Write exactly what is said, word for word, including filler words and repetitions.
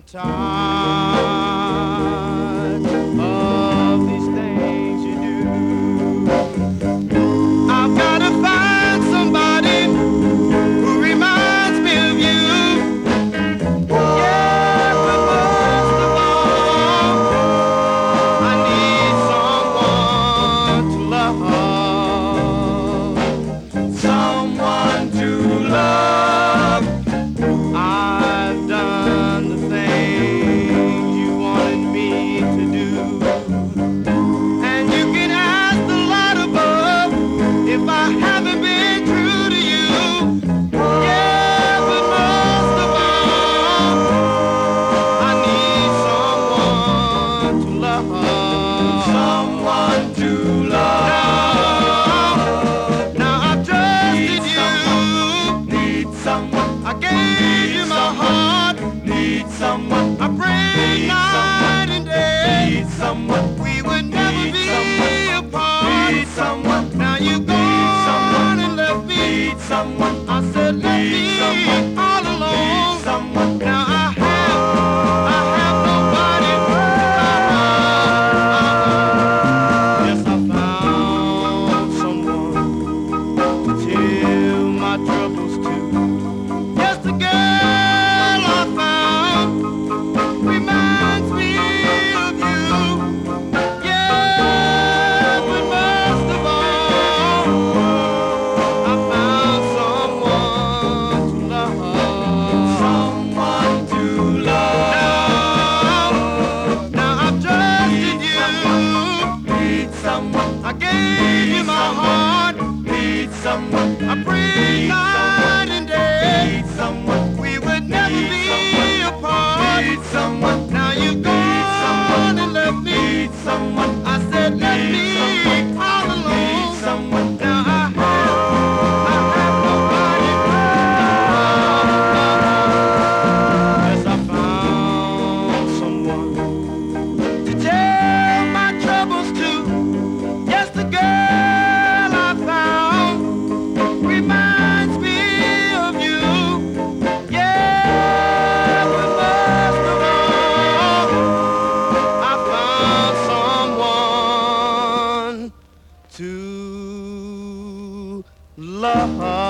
tired of these things you do. I've gotta find somebody who reminds me of you. Yeah, but most of all, I need someone to love, someone to love. I've done the things you wanted me to do, and you can ask the Lord above if I haven't been true to you. Yeah, but most of all, I need someone to love, someone to love. Now I've trusted you, need someone. I gave you my heart, need someone. I prayed night and day, need someone. We would never be apart, need someone. Now you're gone and left me, need someone. I said let me all alone, someone. Now I have, I have nobody to love. Yes, I found someone to tell my troubles to. Yes, the girl I found reminds me of you. Yeah, but most of all, I found someone to love, someone to love. Now, now I've trusted you, need someone. I gave you my heart, need someone. I prayed night and day, need someone. We would never be apart, need someone. Now you're gone and left me, need someone. I said let me all alone, someone. Now I have, I have nobody. Yes, I found someone to tell my troubles to. Yes, the girl I found reminds me of you. Yeah, but most of all, I found someone to love.